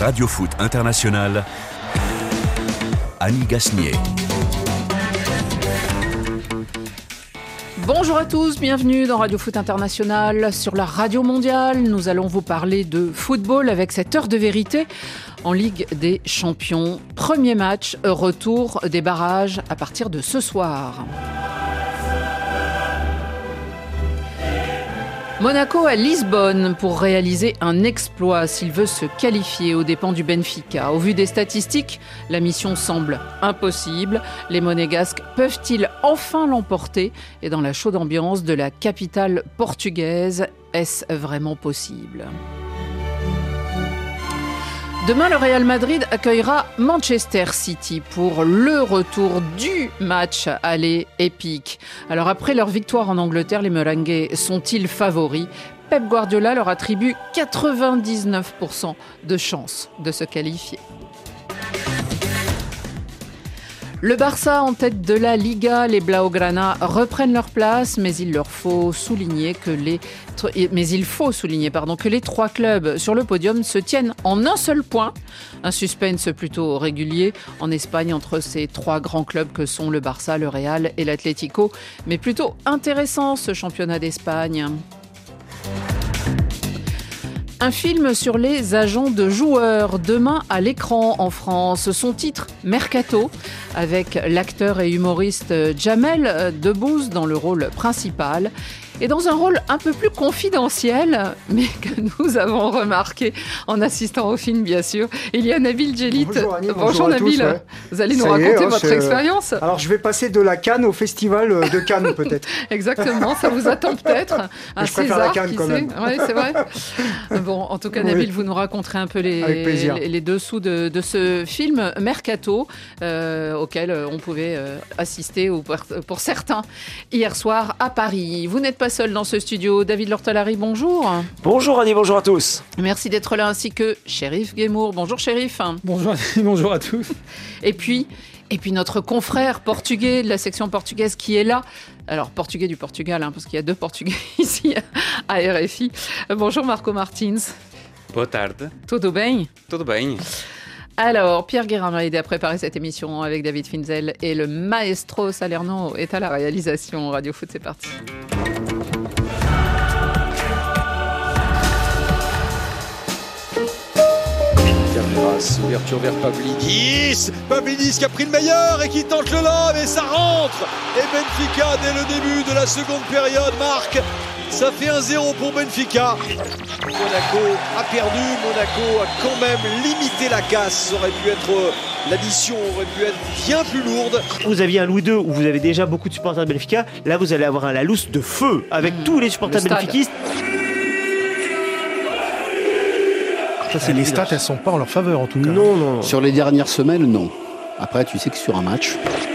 Radio Foot International, Annie Gasnier. Bonjour à tous, bienvenue dans Radio Foot International. Sur la radio mondiale, nous allons vous parler de football avec cette heure de vérité en Ligue des Champions. Premier match, retour des barrages à partir de ce soir. Monaco à Lisbonne pour réaliser un exploit s'il veut se qualifier aux dépens du Benfica. Au vu des statistiques, la mission semble impossible. Les Monégasques peuvent-ils enfin l'emporter? Et dans la chaude ambiance de la capitale portugaise, est-ce vraiment possible? Demain, le Real Madrid accueillera Manchester City pour le retour du match aller épique. Alors après leur victoire en Angleterre, les Merengues sont-ils favoris? Pep Guardiola leur attribue 99% de chances de se qualifier. Le Barça en tête de la Liga, les Blaugrana reprennent leur place, mais il faut souligner que les trois clubs sur le podium se tiennent en un seul point. Un suspense plutôt régulier en Espagne entre ces trois grands clubs que sont le Barça, le Real et l'Atlético. Mais plutôt intéressant ce championnat d'Espagne. Un film sur les agents de joueurs, demain à l'écran en France. Son titre, Mercato, avec l'acteur et humoriste Jamel Debbouze dans le rôle principal. Et dans un rôle un peu plus confidentiel, mais que nous avons remarqué en assistant au film, bien sûr, il y a Nabil Djellit. Bonjour Annie, bonjour Nabil, tous, ouais. Vous allez nous raconter votre expérience. Alors je vais passer de la Cannes au festival de Cannes peut-être. Exactement, ça vous attend peut-être. Un je préfère César, la Cannes quand même. Oui, c'est vrai. Bon, en tout cas, Nabil, vous nous raconterez un peu les dessous de ce film Mercato, auquel on pouvait assister pour certains hier soir à Paris. Vous n'êtes pas seul dans ce studio. David Lortalari, bonjour. Bonjour Annie, bonjour à tous. Merci d'être là, ainsi que Chérif Guémour. Bonjour Chérif. Bonjour Annie, bonjour à tous. Et puis notre confrère portugais de la section portugaise qui est là. Alors, portugais du Portugal, parce qu'il y a deux portugais ici à RFI. Bonjour Marco Martins. Boa tarde. Tudo bem? Tudo bem. Alors, Pierre Guérin m'a aidé à préparer cette émission avec David Finzel et le maestro Salerno est à la réalisation. Radio Foot, c'est parti. Carreras, ouverture vers Pavlidis qui a pris le meilleur et qui tente le lob et ça rentre. Et Benfica, dès le début de la seconde période, marque. Ça fait 1-0 pour Benfica. Monaco a perdu, Monaco a quand même limité la casse. La mission aurait pu être bien plus lourde. Vous aviez un Louis II où vous avez déjà beaucoup de supporters de Benfica. Là, vous allez avoir un Lalousse de feu avec tous les supporters benfiquistes. Les stats, elles sont pas en leur faveur en tout cas. Non. Sur les dernières semaines, non. Après, tu sais que sur un match...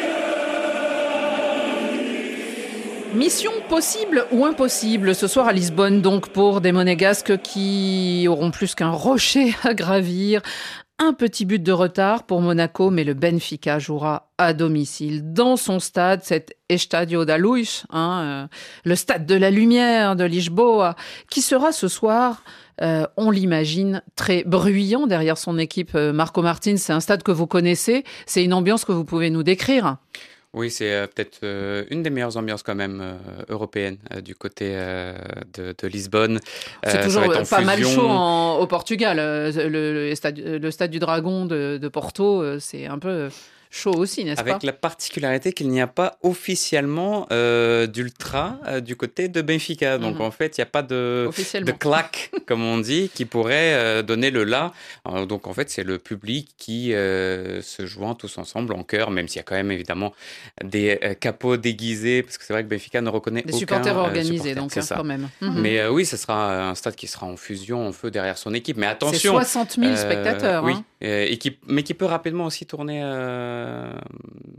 Mission possible ou impossible ce soir à Lisbonne, donc pour des Monégasques qui auront plus qu'un rocher à gravir. Un petit but de retard pour Monaco, mais le Benfica jouera à domicile dans son stade, cet Estádio da Luz, le stade de la lumière de Lisboa, qui sera ce soir, on l'imagine, très bruyant derrière son équipe. Marco Martins, c'est un stade que vous connaissez, c'est une ambiance que vous pouvez nous décrire? Oui, c'est peut-être une des meilleures ambiances quand même européennes du côté de Lisbonne. C'est toujours pas mal chaud au Portugal. Le stade du Dragon de Porto, c'est un peu chaud aussi, n'est-ce pas? Avec la particularité qu'il n'y a pas officiellement d'ultra du côté de Benfica. Donc en fait, il n'y a pas de claque, comme on dit, qui pourrait donner le là. Donc en fait, c'est le public qui se joint tous ensemble en chœur, même s'il y a quand même évidemment des capots déguisés, parce que c'est vrai que Benfica ne reconnaît aucun supporters organisés, supporter, donc c'est ça. quand même. Mais oui, ce sera un stade qui sera en fusion, en feu derrière son équipe. Mais attention, c'est 60 000 spectateurs. Oui, mais qui peut rapidement aussi tourner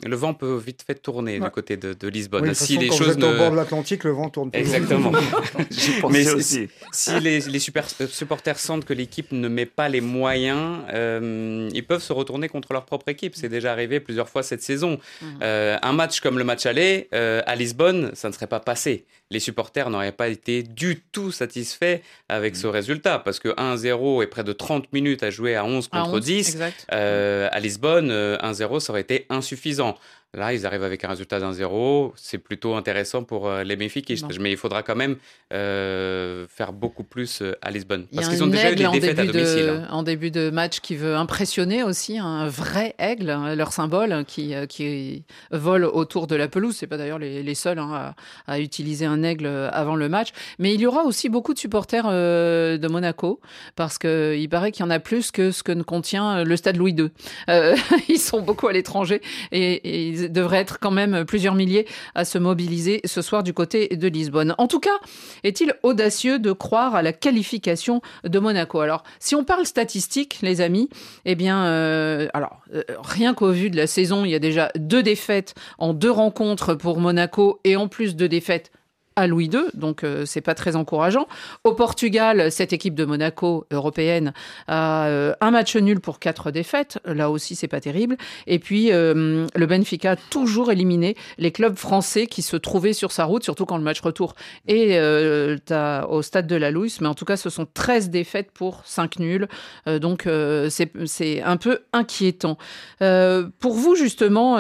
Le vent peut vite fait tourner du côté de Lisbonne. Oui, si les choses vous êtes au bord de l'Atlantique, le vent tourne. Exactement. Mais aussi. Si les supporters sentent que l'équipe ne met pas les moyens, ils peuvent se retourner contre leur propre équipe. C'est déjà arrivé plusieurs fois cette saison. Un match comme le match aller, à Lisbonne, ça ne serait pas passé. Les supporters n'auraient pas été du tout satisfaits avec ce résultat, parce que 1-0 et près de 30 minutes à jouer à 11 contre 10, à Lisbonne, 1-0, ça aurait été insuffisant. Là, ils arrivent avec un résultat d'1-0. C'est plutôt intéressant pour les bénfiquistes. Mais il faudra quand même faire beaucoup plus à Lisbonne. Parce qu'ils ont déjà eu des défaites à domicile. En début de match qui veut impressionner aussi, un vrai aigle, leur symbole, qui vole autour de la pelouse. Ce n'est pas d'ailleurs les seuls à utiliser un aigle avant le match. Mais il y aura aussi beaucoup de supporters de Monaco, parce qu'il paraît qu'il y en a plus que ce que ne contient le stade Louis II. Ils sont beaucoup à l'étranger et ils devraient être quand même plusieurs milliers à se mobiliser ce soir du côté de Lisbonne. En tout cas, est-il audacieux de croire à la qualification de Monaco? Alors, si on parle statistiques, les amis, eh bien, rien qu'au vu de la saison, il y a déjà 2 défaites en 2 rencontres pour Monaco et en plus 2 défaites à Louis II, donc c'est pas très encourageant. Au Portugal, cette équipe de Monaco européenne a un match nul pour 4 défaites, là aussi c'est pas terrible. Et puis le Benfica a toujours éliminé les clubs français qui se trouvaient sur sa route, surtout quand le match retour est au stade de la Luz, mais en tout cas ce sont 13 défaites pour 5 nuls, donc c'est un peu inquiétant. Pour vous justement,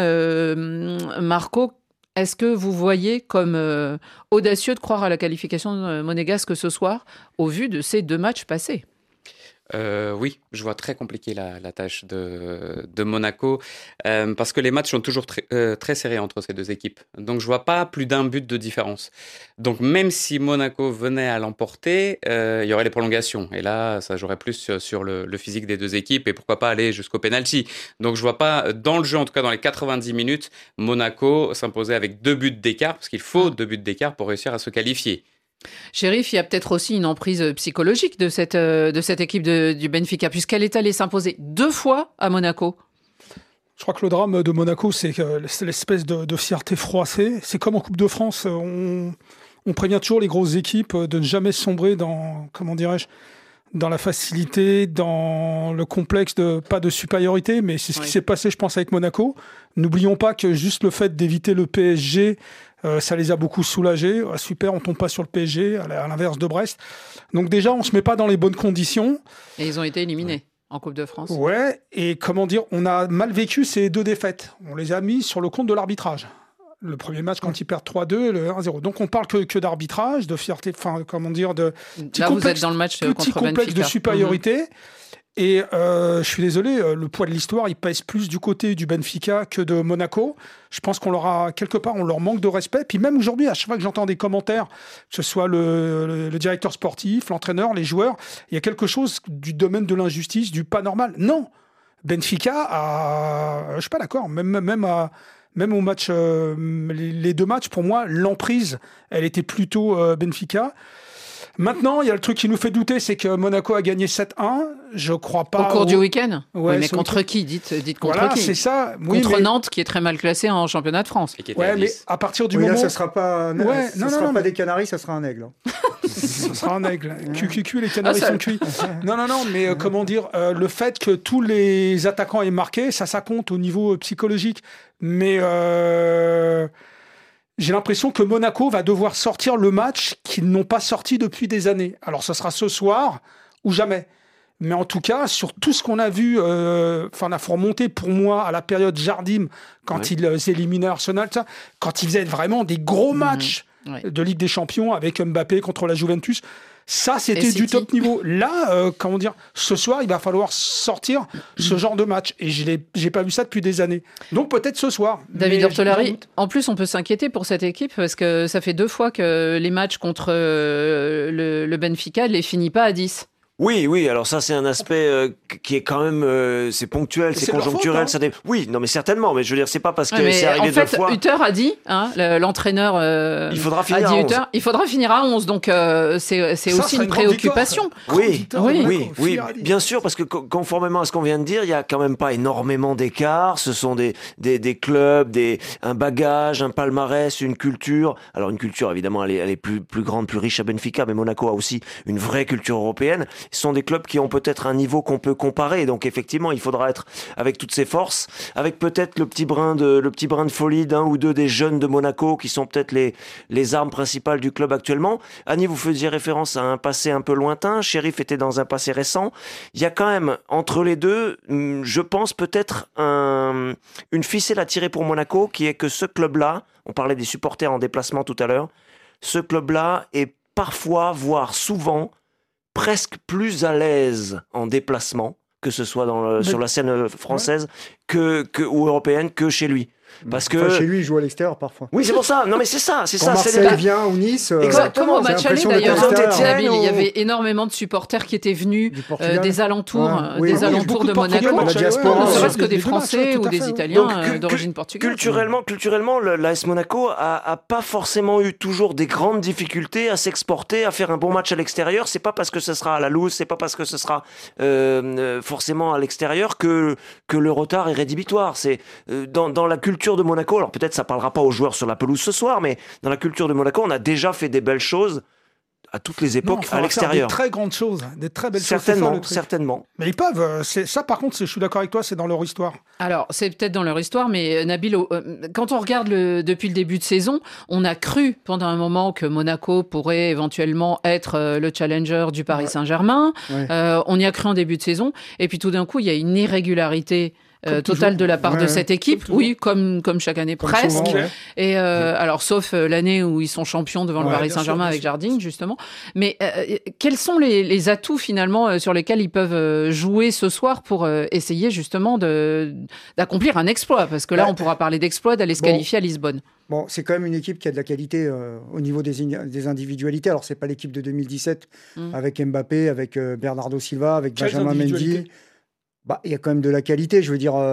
Marco, est-ce que vous voyez comme audacieux de croire à la qualification monégasque ce soir, au vu de ces 2 matchs passés? Oui, je vois très compliqué la tâche de Monaco, parce que les matchs sont toujours très serrés entre ces 2 équipes. Donc je vois pas plus d'un but de différence. Donc même si Monaco venait à l'emporter, il y aurait les prolongations. Et là, ça jouerait plus sur le physique des 2 équipes et pourquoi pas aller jusqu'au penalty. Donc je vois pas, dans le jeu, en tout cas dans les 90 minutes, Monaco s'imposer avec 2 buts d'écart, parce qu'il faut 2 buts d'écart pour réussir à se qualifier. Chérif, il y a peut-être aussi une emprise psychologique de cette équipe du Benfica, puisqu'elle est allée s'imposer 2 fois à Monaco. Je crois que le drame de Monaco, c'est l'espèce de fierté froissée. C'est comme en Coupe de France, on prévient toujours les grosses équipes de ne jamais sombrer dans, dans la facilité, dans le complexe pas de supériorité, mais c'est ce qui s'est passé, je pense, avec Monaco. N'oublions pas que juste le fait d'éviter le PSG, ça les a beaucoup soulagés. Super, on tombe pas sur le PSG, à l'inverse de Brest. Donc déjà, on se met pas dans les bonnes conditions. Et ils ont été éliminés en Coupe de France. Ouais, et on a mal vécu ces 2 défaites. On les a mis sur le compte de l'arbitrage. Le premier match quand ils perdent 3-2 et le 1-0. Donc on parle que d'arbitrage, de fierté, de petit complexe, vous êtes dans le match contre complexe de supériorité. Et je suis désolé, le poids de l'histoire, il pèse plus du côté du Benfica que de Monaco. Je pense qu'on leur manque de respect. Puis même aujourd'hui, à chaque fois que j'entends des commentaires, que ce soit le directeur sportif, l'entraîneur, les joueurs, il y a quelque chose du domaine de l'injustice, du pas normal. Non, Benfica je suis pas d'accord. Même au match, les 2 matchs, pour moi, l'emprise, elle était plutôt Benfica. Maintenant, il y a le truc qui nous fait douter, c'est que Monaco a gagné 7-1. Je crois pas. Au cours du week-end. Ouais, mais contre qui? Dites contre voilà, qui? C'est ça. Contre Nantes, qui est très mal classé en championnat de France. Ouais, mais à partir du moment. Là, ça sera pas. Non, pas des Canaries, ça sera un aigle. Ça sera un aigle. QQQ, les Canaries sont cuits. Non, mais comment dire, le fait que tous les attaquants aient marqué, ça compte au niveau psychologique. Mais j'ai l'impression que Monaco va devoir sortir le match qu'ils n'ont pas sorti depuis des années. Alors, ce sera ce soir ou jamais. Mais en tout cas, sur tout ce qu'on a vu, il faut remonter pour moi à la période Jardim, quand ils éliminaient Arsenal, quand ils faisaient vraiment des gros matchs de Ligue des Champions avec Mbappé contre la Juventus. Ça, c'était du top niveau. Là, ce soir, il va falloir sortir ce genre de match. Et j'ai pas vu ça depuis des années. Donc peut-être ce soir. David Ortolari, en plus, on peut s'inquiéter pour cette équipe parce que ça fait 2 fois que les matchs contre le Benfica ne les finit pas à 10. Oui, alors ça c'est un aspect qui est quand même c'est ponctuel, c'est conjoncturel, faute, hein. Oui, non mais certainement, mais je veux dire c'est pas parce que c'est arrivé deux fois. En fait, Hutter a dit, l'entraîneur il faudra finir à 11. Hutter, il faudra finir à 11, donc c'est aussi une préoccupation. Oui, bien sûr, parce que conformément à ce qu'on vient de dire, il y a quand même pas énormément d'écart, ce sont des clubs, un bagage, un palmarès, une culture. Alors une culture évidemment elle est plus grande, plus riche à Benfica, mais Monaco a aussi une vraie culture européenne. Ce sont des clubs qui ont peut-être un niveau qu'on peut comparer. Donc effectivement, il faudra être avec toutes ses forces, avec peut-être le petit brin de folie d'un ou deux des jeunes de Monaco qui sont peut-être les armes principales du club actuellement. Annie, vous faisiez référence à un passé un peu lointain. Sheriff était dans un passé récent. Il y a quand même entre les deux, je pense peut-être une ficelle à tirer pour Monaco, qui est que ce club-là, on parlait des supporters en déplacement tout à l'heure, ce club-là est parfois, voire souvent, presque plus à l'aise en déplacement, que ce soit sur la scène française ou européenne, que chez lui. Parce que chez lui, il joue à l'extérieur parfois. Oui, c'est pour ça. Non, mais c'est ça. Quand Marseille vient ou Nice. Exactement. Au match aller d'ailleurs, il y avait énormément de supporters qui étaient venus des alentours, de Monaco, ne serait-ce que des Français ou des Italiens d'origine portugaise. Culturellement, l'AS Monaco a pas forcément eu toujours des grandes difficultés à s'exporter, à faire un bon match à l'extérieur. C'est pas parce que ce sera à la loose, c'est pas parce que ce sera forcément à l'extérieur que le retard est rédhibitoire. C'est dans la culture de Monaco, alors peut-être ça parlera pas aux joueurs sur la pelouse ce soir, mais dans la culture de Monaco, on a déjà fait des belles choses à toutes les époques à l'extérieur. Des très grandes choses, des très belles choses. Certainement. Mais ils peuvent. Ça, par contre, je suis d'accord avec toi, c'est dans leur histoire. Alors, c'est peut-être dans leur histoire, mais Nabil, quand on regarde depuis le début de saison, on a cru pendant un moment que Monaco pourrait éventuellement être le challenger du Paris Saint-Germain. On y a cru en début de saison, et puis tout d'un coup, il y a une irrégularité totale de la part de cette équipe, comme chaque année presque. Souvent, et alors sauf l'année où ils sont champions devant le Paris Saint-Germain avec Jardim justement. Mais quels sont les atouts finalement sur lesquels ils peuvent jouer ce soir pour essayer justement d'accomplir un exploit, parce que là on pourra parler d'exploit, d'aller se qualifier à Lisbonne. Bon, c'est quand même une équipe qui a de la qualité au niveau des individualités. Alors c'est pas l'équipe de 2017 avec Mbappé, avec Bernardo Silva, avec Benjamin Mendy. Il y a quand même de la qualité, je veux dire,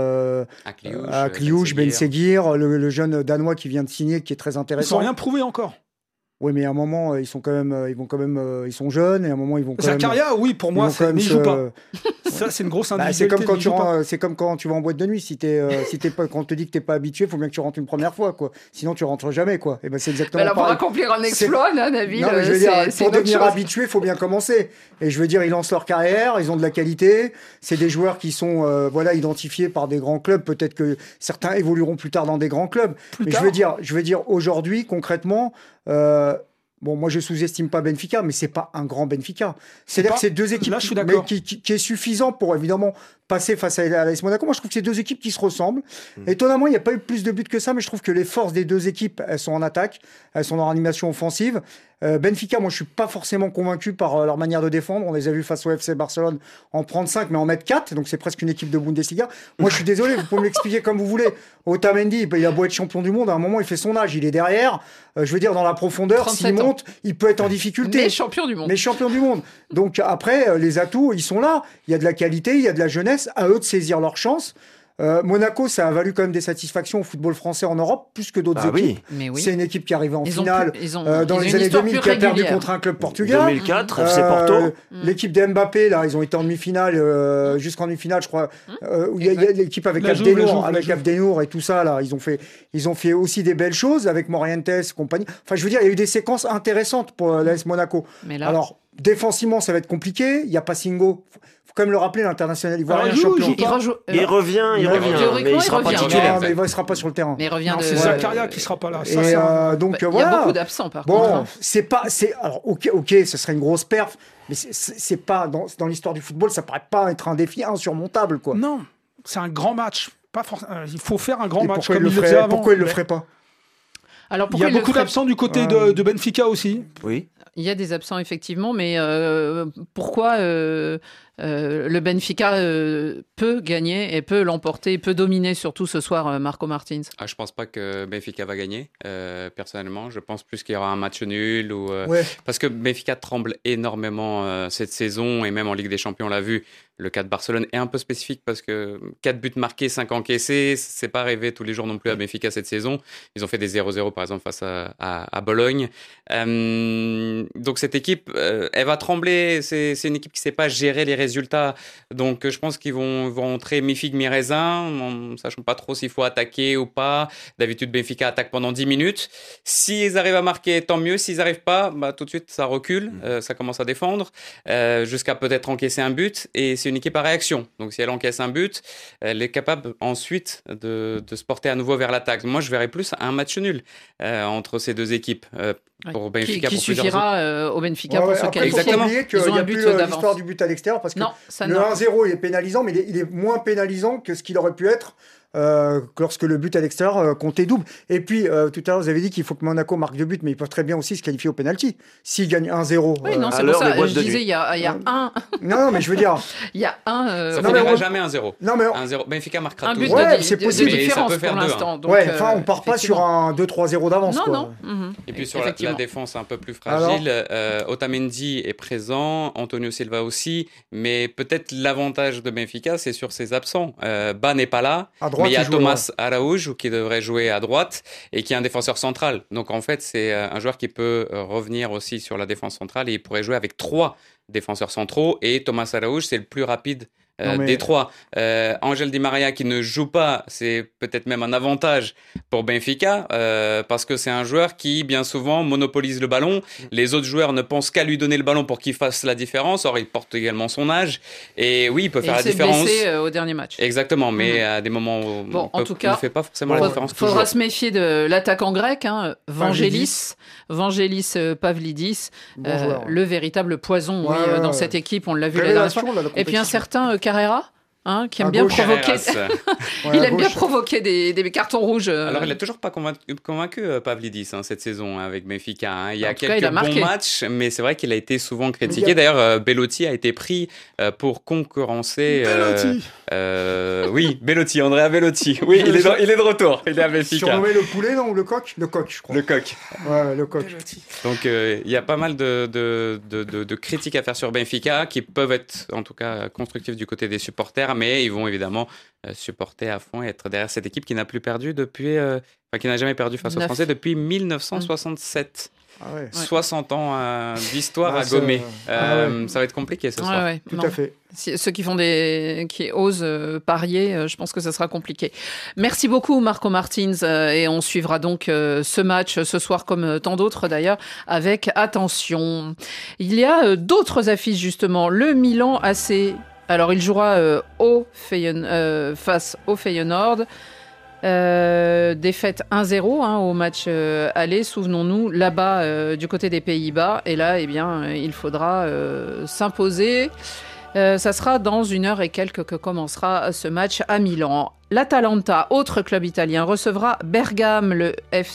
à Kliouch, Ben Seguir, le jeune Danois qui vient de signer, qui est très intéressant. Ils n'ont rien prouvé encore. Oui, mais à un moment, ils sont jeunes, et à un moment, ils vont quand même... Zakaria, oui, pour moi, mais il joue pas. Ça, c'est une grosse individualité. C'est comme quand tu vas en boîte de nuit. Quand on te dit que t'es pas habitué, il faut bien que tu rentres une première fois, quoi. Sinon, tu rentres jamais, quoi. Et c'est exactement pareil. Pour accomplir un exploit, là, Nabil, non, mais je veux dire, pour devenir habitué, il faut bien commencer. Et je veux dire, ils lancent leur carrière, ils ont de la qualité. C'est des joueurs qui sont identifiés par des grands clubs. Peut-être que certains évolueront plus tard dans des grands clubs. Mais je veux dire, aujourd'hui, concrètement... moi je sous-estime pas Benfica, mais c'est pas un grand Benfica. C'est-à-dire que c'est deux équipes qui est suffisant pour évidemment passer face à l'AS Monaco. Moi je trouve que c'est deux équipes qui se ressemblent. Étonnamment, il n'y a pas eu plus de buts que ça, mais je trouve que les forces des deux équipes, elles sont en attaque, elles sont en animation offensive. Benfica, moi je suis pas forcément convaincu par leur manière de défendre. On les a vus face au FC Barcelone en prendre 5, mais en mettre 4, donc c'est presque une équipe de Bundesliga. Moi je suis désolé, vous pouvez me l'expliquer comme vous voulez. Otamendi, il a beau être champion du monde, à un moment il fait son âge, il est derrière. Je veux dire, dans la profondeur, s'il monte, il peut être en difficulté. Mais champion du monde. Donc après, les atouts, ils sont là. Il y a de la qualité, il y a de la jeunesse. À eux de saisir leur chance. Monaco, ça a valu quand même des satisfactions au football français en Europe, plus que d'autres équipes. Oui. C'est une équipe qui arrivait en finale dans les années 2000, qui a perdu contre un club portugais. 2004, FC Porto. L'équipe de Mbappé, là, ils ont été en demi-finale, jusqu'en demi-finale, je crois. Où il y a l'équipe avec Abdenour et tout ça, là. Ils ont fait aussi des belles choses avec Morientes, compagnie. Enfin, je veux dire, il y a eu des séquences intéressantes pour l'AS Monaco. Alors, défensivement, ça va être compliqué. Il n'y a pas Singo. Faut quand même le rappeler, l'international ivoirien champion. Il revient, mais il sera pas titulaire. Mais il ne sera pas sur le terrain. C'est Zakaria qui sera pas là. Il y a beaucoup d'absents par contre. Alors ok, ce serait une grosse perf, mais c'est pas dans l'histoire du football, ça paraît pas être un défi insurmontable, quoi. Non, c'est un grand match. Il faut faire un grand match. Pourquoi il le ferait pas? Alors, il y a beaucoup d'absents du côté de Benfica aussi. Oui. Il y a des absents effectivement, mais pourquoi le Benfica peut gagner et peut l'emporter, peut dominer surtout ce soir, Marco Martins? Je pense pas que Benfica va gagner, personnellement. Je pense plus qu'il y aura un match nul. Parce que Benfica tremble énormément cette saison, et même en Ligue des Champions, on l'a vu. Le cas de Barcelone est un peu spécifique parce que 4 buts marqués, 5 encaissés, c'est pas arrivé tous les jours non plus à Benfica cette saison. Ils ont fait des 0-0 par exemple face à Bologne. Donc cette équipe, elle va trembler. C'est une équipe qui sait pas gérer les résultats. Donc je pense qu'ils vont entrer mi-figue, mi-raisin, en sachant pas trop s'il faut attaquer ou pas. D'habitude, Benfica attaque pendant 10 minutes. S'ils arrivent à marquer, tant mieux. S'ils n'arrivent pas, tout de suite ça recule, ça commence à défendre, jusqu'à peut-être encaisser un but. Et c'est une équipe à réaction. Donc, si elle encaisse un but, elle est capable ensuite de se porter à nouveau vers l'attaque. Moi, je verrais plus un match nul entre ces deux équipes. Pour Benfica, qui suffira au Benfica pour se qualifier. Exactement. Il faut oublier qu'il n'y a plus l'histoire du but à l'extérieur, parce que le 1-0 il est pénalisant, mais il est moins pénalisant que ce qu'il aurait pu être lorsque le but à l'extérieur comptait double. Et puis, tout à l'heure, vous avez dit qu'il faut que Monaco marque 2 buts, mais ils peuvent très bien aussi se qualifier au penalty. S'ils gagnent 1-0. Oui, non, c'est pour ça. Je disais, il y a un. Non, mais je veux dire. Il y a un. Ça ne finira jamais 1-0. Non, mais 1-0. Benfica marquera tout. C'est possible. De différence pour l'instant. Enfin, on ne part pas sur un 2-3-0 d'avance. Non. Et puis, sur la défense un peu plus fragile, Otamendi est présent, Antonio Silva aussi, mais peut-être l'avantage de Benfica, c'est sur ses absents. Ba n'est pas là. Mais il y a Thomas Araújo qui devrait jouer à droite et qui est un défenseur central. Donc en fait, c'est un joueur qui peut revenir aussi sur la défense centrale, et il pourrait jouer avec 3 défenseurs centraux. Et Thomas Araújo, c'est le plus rapide des 3. Ángel Di Maria qui ne joue pas, c'est peut-être même un avantage pour Benfica, parce que c'est un joueur qui bien souvent monopolise le ballon. Les autres joueurs ne pensent qu'à lui donner le ballon pour qu'il fasse la différence. Or, il porte également son âge, et oui, il peut faire la différence. Il s'est blessé au dernier match. Exactement, mais à des moments où il ne fait pas forcément la différence. Il faudra se méfier de l'attaquant grec, Vangelis Pavlidis, le véritable poison dans cette équipe. On l'a vu la dernière fois. Et puis un certain Carrera, qui aime bien provoquer. Il aime bien provoquer des cartons rouges. Alors, il n'a toujours pas convaincu Pavlidis cette saison avec Benfica. Il y a quelques bons matchs, mais c'est vrai qu'il a été souvent critiqué. D'ailleurs, Belotti a été pris pour concurrencer. Oui, Belotti, Andrea Belotti. Oui, il est de retour. Il est à Benfica. Surnommé le poulet, non, ou le coq? Le coq, je crois. Le coq. Ouais, le coq. Donc, il y a pas mal de critiques à faire sur Benfica, qui peuvent être, en tout cas, constructives du côté des supporters, mais ils vont évidemment supporter à fond et être derrière cette équipe qui n'a plus perdu qui n'a jamais perdu face aux Français depuis 1967. 60 ans d'histoire à gommer. Ça va être compliqué ce soir. Tout à fait. Ceux qui osent parier, je pense que ça sera compliqué. Merci beaucoup Marco Martins, et on suivra donc ce match ce soir, comme tant d'autres d'ailleurs, avec attention. Il y a d'autres affiches justement. Le Milan AC. Alors, il jouera face au Feyenoord. Défaite 1-0 au match aller, souvenons-nous, là-bas du côté des Pays-Bas. Et là, il faudra s'imposer. Ça sera dans 1 heure et quelques que commencera ce match à Milan. L'Atalanta, autre club italien, recevra Bergame, le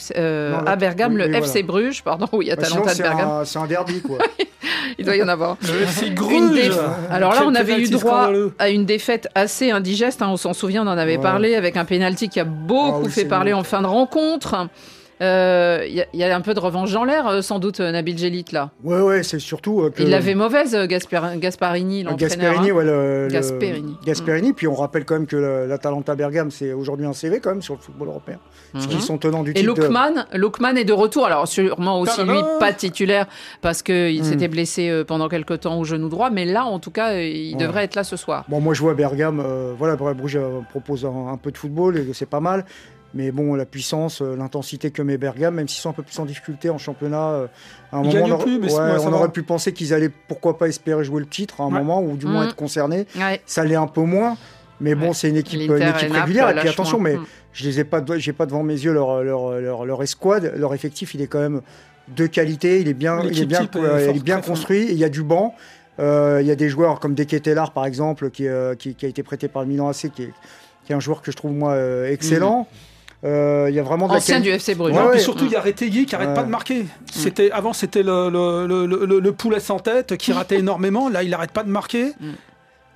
FC Bruges. Pardon, oui, Atalanta de Bergame. C'est un derby, quoi. Il doit y en avoir. Le FC Bruges. Alors là, on avait eu droit à une défaite assez indigeste. On s'en souvient, on en avait parlé, avec un pénalty qui a beaucoup fait parler en fin de rencontre. Il y a un peu de revanche dans l'air, sans doute, Nabil Djellit, là. Ouais, c'est surtout que... Il l'avait mauvaise, Gasparini, l'entraîneur. Gasperini, puis on rappelle quand même que l'Atalanta Bergame, c'est aujourd'hui un CV quand même sur le football européen. Parce qu'ils sont tenants du titre. Et Lookman est de retour, alors sûrement aussi lui pas titulaire, parce qu'il s'était blessé pendant quelques temps au genou droit, mais là, en tout cas, il devrait être là ce soir. Bon, moi je vois Bergame, Bruges propose un peu de football, et c'est pas mal. Mais bon, la puissance, l'intensité que met Bergame, même s'ils sont un peu plus en difficulté en championnat, à un moment, on aurait pu penser qu'ils allaient, pourquoi pas, espérer jouer le titre à un moment, ou du moins être concernés. Ça l'est un peu moins, mais bon, c'est une équipe régulière. Et puis attention, mais j'ai pas devant mes yeux leur escouade, leur effectif, il est quand même de qualité, il est bien construit, il y a du banc. Il y a des joueurs comme Deketelar, par exemple, qui a été prêté par le Milan AC, qui est un joueur que je trouve, moi, excellent. Il y a vraiment ancien du FC Bruges. Et surtout, il y a Retegui qui n'arrête pas de marquer. Avant, c'était le poulet sans tête qui ratait énormément. Là, il n'arrête pas de marquer.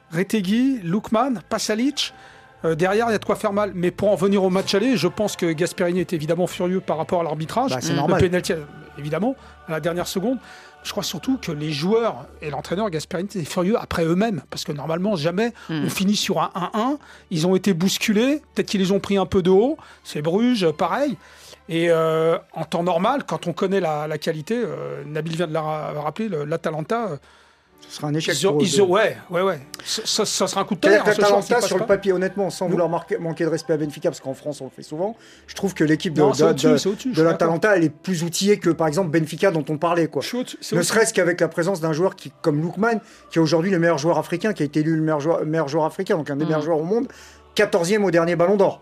Retegui, Lookman, Pasalic. Derrière, il y a de quoi faire mal. Mais pour en venir au match aller, je pense que Gasperini est évidemment furieux par rapport à l'arbitrage. C'est normal. Le pénalty, évidemment, à la dernière seconde. Je crois surtout que les joueurs et l'entraîneur Gasperini étaient furieux après eux-mêmes. Parce que normalement, jamais on finit sur un 1-1. Ils ont été bousculés. Peut-être qu'ils les ont pris un peu de haut. C'est Bruges, pareil. Et en temps normal, quand on connaît la qualité, Nabil vient de la rappeler, l'Atalanta... Ce sera un échec pour eux. Ouais. Ça sera un coup de tonnerre. L'Atalanta, sur le papier, honnêtement, sans vouloir manquer de respect à Benfica, parce qu'en France, on le fait souvent, je trouve que l'équipe de l'Atalanta, elle est plus outillée que, par exemple, Benfica, dont on parlait. Ne serait-ce qu'avec la présence d'un joueur comme Lookman, qui est aujourd'hui le meilleur joueur africain, qui a été élu le meilleur joueur africain, donc un des meilleurs joueurs au monde, 14e au dernier Ballon d'Or.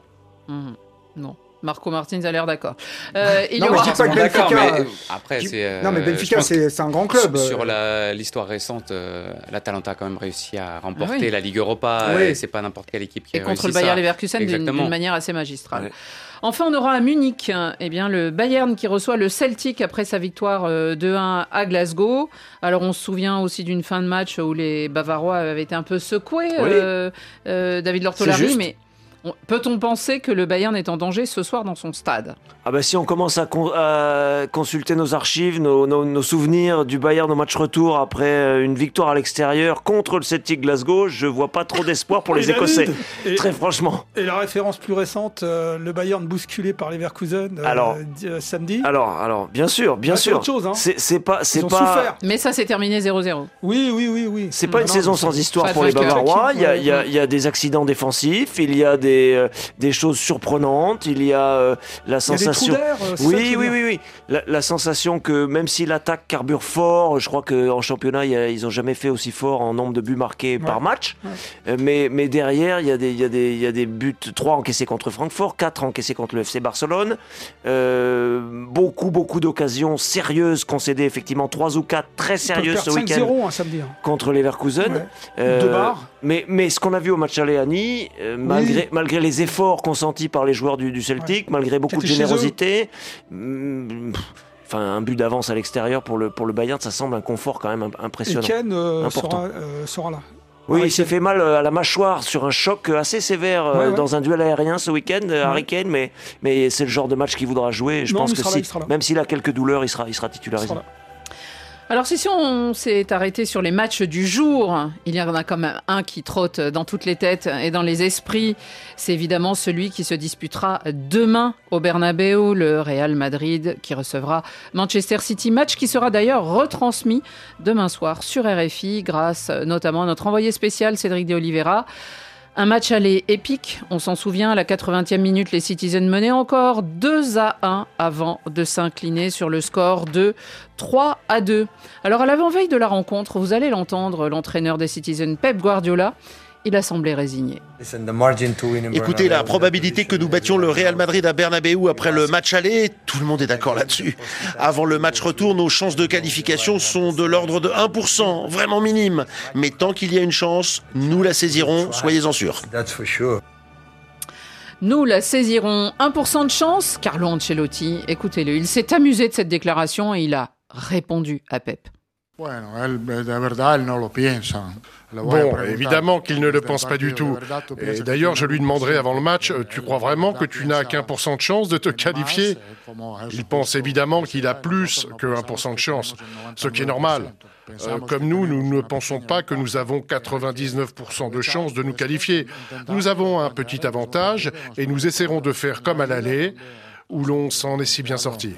Non. Marco Martins a l'air d'accord. Il y aura... je dis pas que Benfica... mais après, non, mais Benfica, c'est un grand club. Sur l'histoire récente, l'Atalanta a quand même réussi à remporter la Ligue Europa. Et c'est pas n'importe quelle équipe qui a réussi ça. Et contre le Bayer Leverkusen d'une manière assez magistrale. Ouais. Enfin, on aura à Munich le Bayern qui reçoit le Celtic après sa victoire 2-1 à Glasgow. Alors, on se souvient aussi d'une fin de match où les Bavarois avaient été un peu secoués, David Lortolari, mais... Peut-on penser que le Bayern est en danger ce soir dans son stade ? Si on commence à consulter nos archives, nos souvenirs du Bayern au match retour après une victoire à l'extérieur contre le Celtic Glasgow, je vois pas trop d'espoir pour les Écossais, très franchement. Et la référence plus récente, le Bayern bousculé par Leverkusen samedi. Alors, bien sûr. C'est autre chose. C'est pas. Souffert. Mais ça, c'est terminé 0-0. Oui. C'est pas une saison sans histoire pour les Bavarois. Il y a des accidents défensifs, il y a des choses surprenantes, il y a la sensation. Il y a des trous d'air, oui. La sensation que même si l'attaque carbure fort, je crois qu'en championnat, ils n'ont jamais fait aussi fort en nombre de buts marqués par match. Mais derrière, il y a des buts, 3 encaissés contre Francfort, 4 encaissés contre le FC Barcelone. Beaucoup d'occasions sérieuses concédées, effectivement 3 ou 4 très sérieuses ce week-end 5-0, samedi. Contre Leverkusen. Mais ce qu'on a vu au match aller à Nice, malgré les efforts consentis par les joueurs du Celtic, malgré beaucoup de générosité, un but d'avance à l'extérieur pour le Bayern, ça semble un confort quand même impressionnant. Et Ken sera là. Oui, il s'est fait mal à la mâchoire sur un choc assez sévère dans un duel aérien ce week-end, Harry Kane, mais c'est le genre de match qu'il voudra jouer. Je pense que même s'il a quelques douleurs, il sera titularisé. Alors si on s'est arrêté sur les matchs du jour, il y en a quand même un qui trotte dans toutes les têtes et dans les esprits. C'est évidemment celui qui se disputera demain au Bernabéu, le Real Madrid qui recevra Manchester City. Match qui sera d'ailleurs retransmis demain soir sur RFI grâce notamment à notre envoyé spécial Cédric de Oliveira. Un match aller épique, on s'en souvient, à la 80e minute, les Citizens menaient encore 2-1 avant de s'incliner sur le score de 3-2. Alors à l'avant-veille de la rencontre, vous allez l'entendre, l'entraîneur des Citizens, Pep Guardiola, il a semblé résigné. Écoutez, la probabilité que nous battions le Real Madrid à Bernabéu après le match aller, tout le monde est d'accord là-dessus. Avant le match retour, nos chances de qualification sont de l'ordre de 1%, vraiment minime. Mais tant qu'il y a une chance, nous la saisirons, soyez-en sûrs. Nous la saisirons. 1% de chance, Carlo Ancelotti, écoutez-le, il s'est amusé de cette déclaration et il a répondu à Pep. Bon, évidemment qu'il ne le pense pas du tout. Et d'ailleurs, je lui demanderai avant le match, tu crois vraiment que tu n'as qu'1% de chance de te qualifier ? Il pense évidemment qu'il a plus que 1% de chance, ce qui est normal. Comme nous ne pensons pas que nous avons 99% de chance de nous qualifier. Nous avons un petit avantage et nous essaierons de faire comme à l'aller, où l'on s'en est si bien sorti.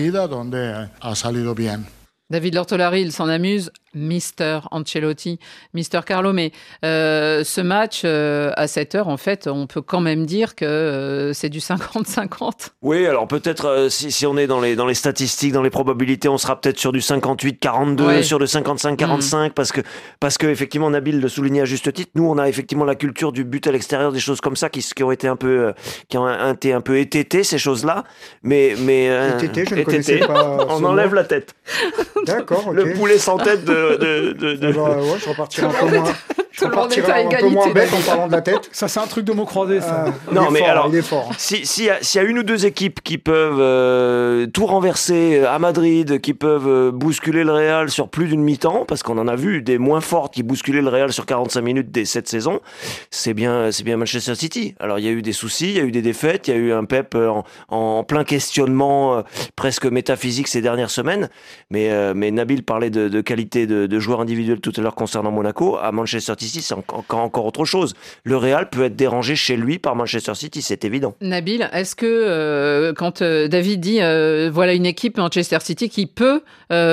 David Lortolari, il s'en amuse, Mister Ancelotti, Mister Carlo, mais ce match à 7h, en fait, on peut quand même dire que c'est du 50-50. Oui, alors peut-être si on est dans les statistiques, dans les probabilités, on sera peut-être sur du 58-42, sur le 55-45, parce que effectivement, Nabil le soulignait à juste titre, nous on a effectivement la culture du but à l'extérieur, des choses comme ça qui ont été un peu ététées, ces choses-là, mais ététées, je ne connaissais pas. On enlève la tête. D'accord, ok. Le poulet sans tête de... je repartirai un peu moins. Je repartirai un peu moins bête en parlant de la tête. Ça, c'est un truc de mots croisés, ça. Non, mais alors, il est fort. S'il y a une ou deux équipes qui peuvent tout renverser à Madrid, qui peuvent bousculer le Real sur plus d'une mi-temps, parce qu'on en a vu des moins fortes qui bousculaient le Real sur 45 minutes dès cette saison, c'est bien Manchester City. Alors, il y a eu des soucis, il y a eu des défaites, il y a eu un Pep en plein questionnement presque métaphysique ces dernières semaines. Mais Nabil parlait de qualité de joueurs individuels tout à l'heure concernant Monaco. À Manchester City, c'est encore autre chose. Le Real peut être dérangé chez lui par Manchester City, c'est évident. Nabil, est-ce que quand David dit voilà une équipe Manchester City qui peut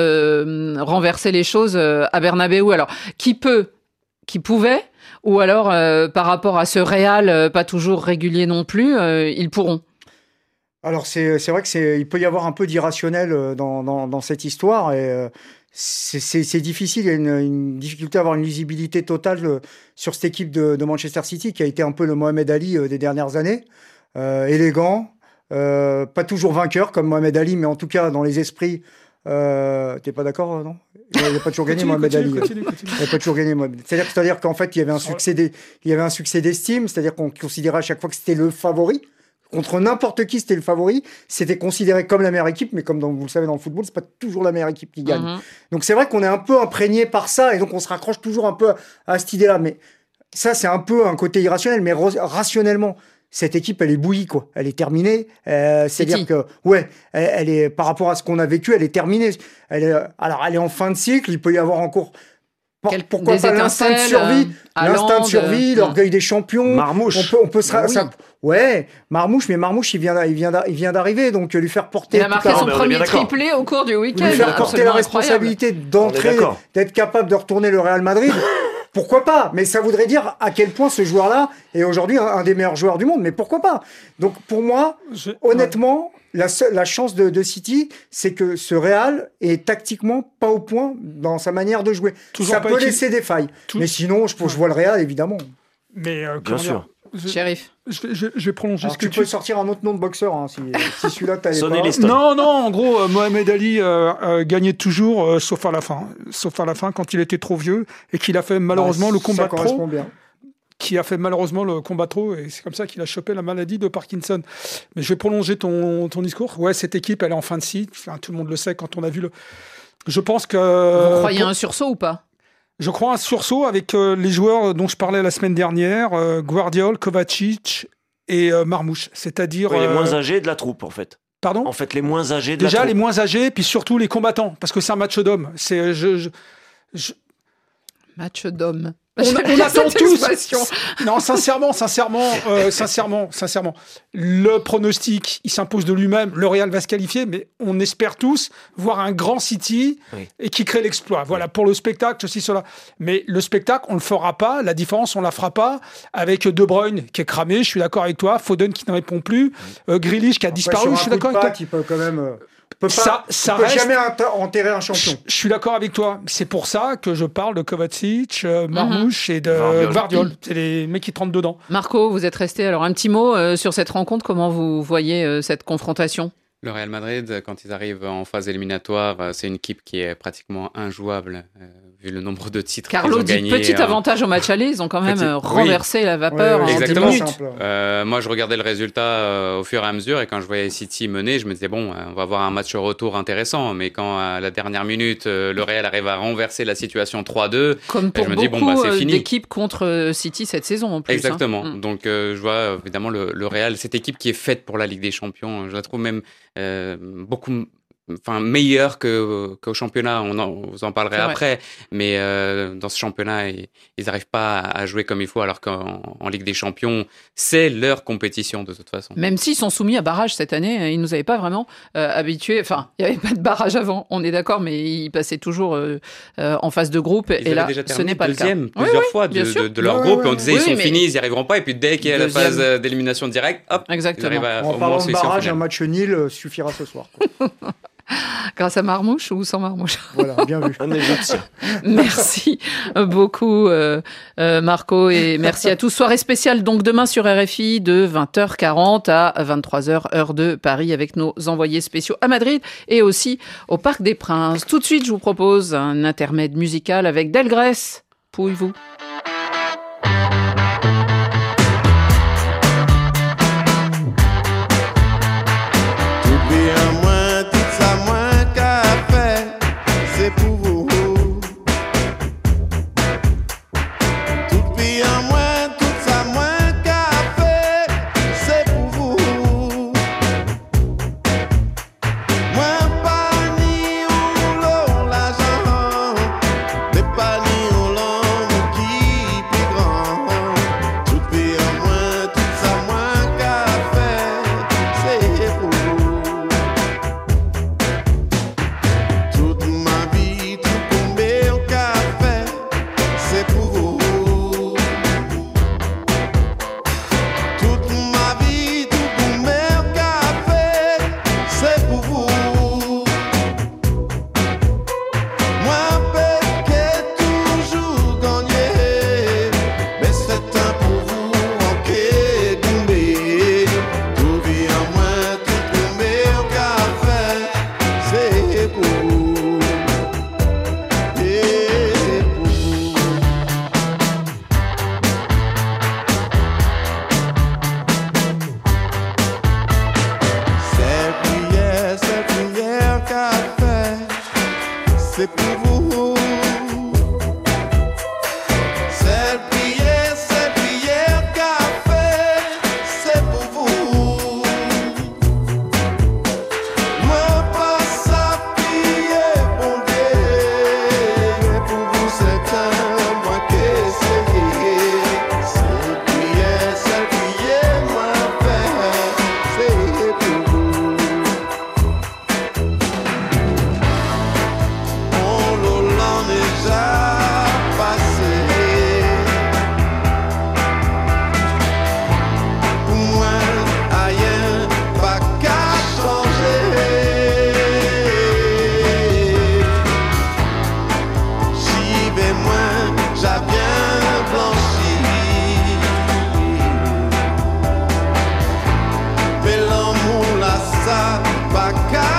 renverser les choses à Bernabéu, alors qui pouvait, ou alors par rapport à ce Real pas toujours régulier non plus, ils pourront? Alors c'est vrai que il peut y avoir un peu d'irrationnel dans cette histoire et c'est difficile. Il y a une difficulté à avoir une lisibilité totale sur cette équipe de Manchester City qui a été un peu le Mohamed Ali des dernières années, élégant, pas toujours vainqueur comme Mohamed Ali, mais en tout cas dans les esprits. T'es pas d'accord, non? Il n'a pas toujours gagné Mohamed Ali. Il n'a pas toujours gagné Mohamed. C'est-à-dire qu'en fait il y avait un succès d'estime, c'est-à-dire qu'on considérait à chaque fois que c'était le favori. Contre n'importe qui, c'était le favori. C'était considéré comme la meilleure équipe, mais comme vous le savez dans le football, c'est pas toujours la meilleure équipe qui gagne. Donc c'est vrai qu'on est un peu imprégné par ça, et donc on se raccroche toujours un peu à cette idée-là. Mais ça, c'est un peu un côté irrationnel, mais rationnellement, cette équipe, elle est bouillie, quoi. Elle est terminée. C'est-à-dire que, elle est par rapport à ce qu'on a vécu, elle est terminée. Elle est en fin de cycle. Il peut y avoir encore. Pourquoi pas l'instinct de survie, l'orgueil des champions. Marmouche. On peut Marmouche, mais Marmouche, il vient d'arriver, donc lui faire porter. Il a marqué son premier triplé au cours du week-end. Lui faire porter la responsabilité d'entrer, d'être capable de retourner le Real Madrid. Pourquoi pas? Mais ça voudrait dire à quel point ce joueur-là est aujourd'hui un des meilleurs joueurs du monde. Mais pourquoi pas? Donc pour moi, honnêtement, la chance de City, c'est que ce Real est tactiquement pas au point dans sa manière de jouer. Ça peut laisser des failles. Mais sinon, je vois le Real, évidemment. Mais bien sûr. Shérif. Je vais prolonger ce que tu peux sortir un autre nom de boxeur si celui-là t'allais pas. Non, en gros, Mohamed Ali gagnait toujours, sauf à la fin. Sauf à la fin, quand il était trop vieux et qu'il a fait malheureusement le combat trop. Bien. Qui a fait malheureusement le combat trop, et c'est comme ça qu'il a chopé la maladie de Parkinson. Mais je vais prolonger ton discours. Ouais, cette équipe, elle est en fin de cycle. Enfin, tout le monde le sait quand on a vu le... Je pense que... Vous croyez à un sursaut ou pas? Je crois à un sursaut avec les joueurs dont je parlais la semaine dernière, Guardiola, Kovacic et Marmouche. C'est-à-dire... les moins âgés de la troupe, en fait. Pardon? En fait, les moins âgés de la troupe. Déjà, les moins âgés, puis surtout les combattants, parce que c'est un match d'hommes. C'est... Match d'hommes. On attend tous. Non, sincèrement. Le pronostic, il s'impose de lui-même. Le Real va se qualifier, mais on espère tous voir un grand City et qui crée l'exploit. Voilà, pour le spectacle, ceci, cela. Mais le spectacle, on le fera pas. La différence, on la fera pas avec De Bruyne qui est cramé. Je suis d'accord avec toi. Foden qui ne répond plus. Grealish qui a disparu. Je suis d'accord avec toi. Il peut quand même. peut reste... jamais enterrer un champion. Je suis d'accord avec toi. C'est pour ça que je parle de Kovacic, Marmouche et de Guardiola. C'est les mecs qui trempent dedans. Marco, vous êtes resté. Alors un petit mot sur cette rencontre. Comment vous voyez cette confrontation ? Le Real Madrid, quand ils arrivent en phase éliminatoire, c'est une équipe qui est pratiquement injouable, vu le nombre de titres qu'ils ont gagnés. Carlo dit petit avantage au match aller, ils ont quand même renversé la vapeur en 10 minutes. Moi, je regardais le résultat au fur et à mesure, et quand je voyais City mener, je me disais, bon, on va avoir un match retour intéressant, mais quand à la dernière minute, le Real arrive à renverser la situation 3-2, comme pour je me dis, bon, c'est fini. D'équipes contre City cette saison en plus. Exactement. Donc, je vois évidemment le Real, cette équipe qui est faite pour la Ligue des Champions, je la trouve même meilleur qu'au championnat. Vous en parlerez après, mais dans ce championnat, ils n'arrivent pas à jouer comme il faut, alors qu'en Ligue des Champions, c'est leur compétition de toute façon. Même s'ils sont soumis à barrage cette année, ils nous avaient pas vraiment habitués. Enfin, il n'y avait pas de barrage avant, on est d'accord, mais ils passaient toujours en phase de groupe, et là, ce n'est pas le cas. Plusieurs fois de leur groupe, et on disait ils sont finis, ils n'y arriveront pas, et puis dès qu'il y a la phase d'élimination directe, hop, exactement. Ils arrivent à en parlant de barrage, un match nul suffira ce soir. Grâce à Marmouche ou sans Marmouche? Voilà, bien vu. Un égyptien. Merci beaucoup Marco, et merci à tous. Soirée spéciale donc demain sur RFI de 20h40 à 23h heure de Paris, avec nos envoyés spéciaux à Madrid et aussi au Parc des Princes. Tout de suite, je vous propose un intermède musical avec Delgrès. Pouillez-vous. c'est pour vous. Cette prière qu'a fait, c'est pour vous. Moi pas ça prier bon Dieu, pour vous c'est un moi qui essayé. Cette prière moi fait, c'est pour vous. Déjà passé. Pour moi, rien pas qu'à changer. J'y vais moins, j'ai bien blanchi. Mais l'amour là, ça pas qu'à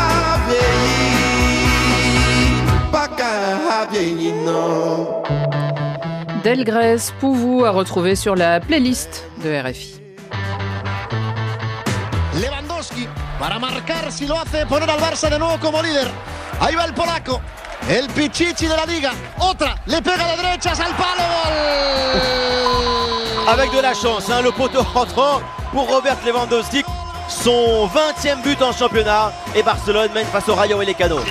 vieillir, pas qu'à vieillir, non. Delgrès Pouvou à retrouver sur la playlist de RFI. Lewandowski para marcar, si lo hace, poner al Barça de nuevo como líder. Ahí va el polaco, el Pichichi de la Liga. Otra, le pega de derechas al palo. Gol. Avec de la chance, le poteau rentrant pour Robert Lewandowski. Son 20e but en championnat et Barcelone mène face au Rayo Vallecano.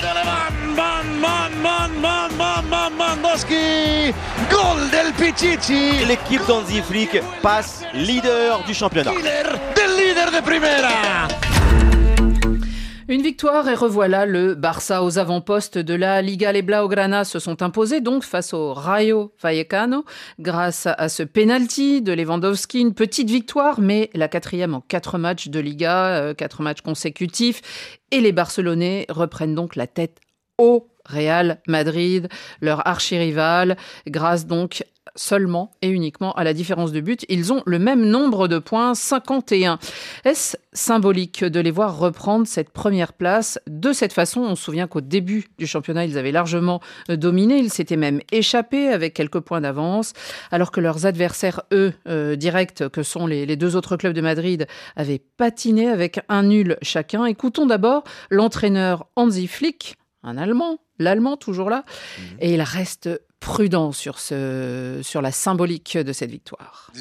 Lewandowski, gol del Pichichi. L'équipe d'Hansi Flick passe leader du championnat. Leader de Primera. Une victoire et revoilà le Barça aux avant-postes de la Liga. Les Blaugrana se sont imposés donc face au Rayo Vallecano grâce à ce penalty de Lewandowski. Une petite victoire, mais la 4e en 4 matchs de Liga, 4 matchs consécutifs. Et les Barcelonais reprennent donc la tête au Real Madrid, leur archirival, grâce donc seulement et uniquement à la différence de but. Ils ont le même nombre de points, 51. Est-ce symbolique de les voir reprendre cette première place de cette façon? On se souvient qu'au début du championnat, ils avaient largement dominé. Ils s'étaient même échappés avec quelques points d'avance, alors que leurs adversaires, eux, directs, que sont les deux autres clubs de Madrid, avaient patiné avec un nul chacun. Écoutons d'abord l'entraîneur Hansi Flick, un Allemand, l'Allemand toujours là, et il reste prudent sur la symbolique de cette victoire.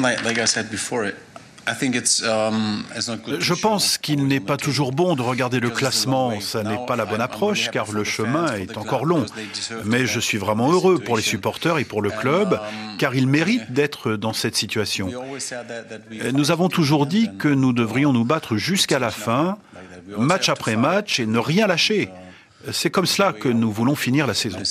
Je pense qu'il n'est pas toujours bon de regarder le classement, ça n'est pas la bonne approche car le chemin est encore long. Mais je suis vraiment heureux pour les supporters et pour le club car ils méritent d'être dans cette situation. Nous avons toujours dit que nous devrions nous battre jusqu'à la fin, match après match et ne rien lâcher. C'est comme cela que nous voulons finir la saison.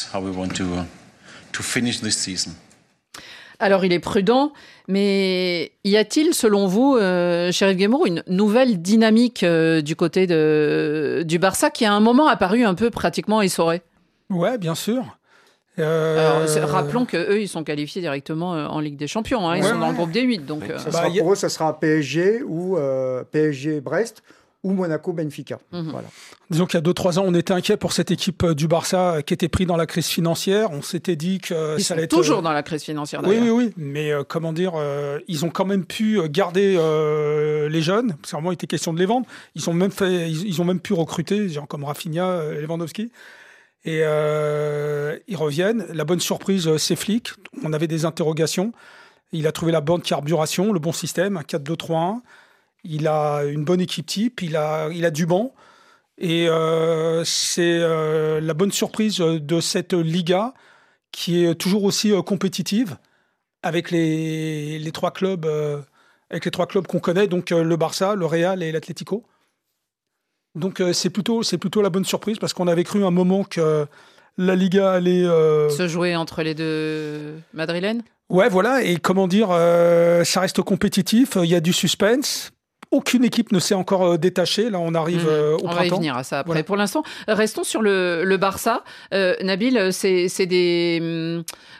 Alors, il est prudent, mais y a-t-il, selon vous, Chérif Guémour, une nouvelle dynamique du côté du Barça qui, à un moment, a paru un peu pratiquement essorée? Ouais, bien sûr. Alors, rappelons qu'eux, ils sont qualifiés directement en Ligue des Champions. Hein, ils sont dans le groupe des 8. Donc, pour eux, ça sera PSG ou PSG-Brest ou Monaco-Benfica. Voilà. Disons qu'il y a 2-3 ans, on était inquiet pour cette équipe du Barça qui était prise dans la crise financière. On s'était dit que ça allait être... toujours dans la crise financière, d'ailleurs. Oui. Mais comment dire, ils ont quand même pu garder les jeunes. C'est vraiment été question de les vendre. Ils ont même pu recruter, genre comme Rafinha, Lewandowski. Et ils reviennent. La bonne surprise, c'est Flick. On avait des interrogations. Il a trouvé la bonne carburation, le bon système, un 4-2-3-1. Il a une bonne équipe type, il a du banc. Et c'est la bonne surprise de cette Liga qui est toujours aussi compétitive avec les trois clubs qu'on connaît, donc le Barça, le Real et l'Atlético. Donc c'est plutôt la bonne surprise parce qu'on avait cru un moment que la Liga allait se jouer entre les deux madrilènes. Ouais, voilà. Et comment dire, ça reste compétitif. Il y a du suspense. Aucune équipe ne s'est encore détachée. Là, on arrive au printemps. On va y venir à ça après. Voilà. Pour l'instant, restons sur le Barça. Nabil, c'est des...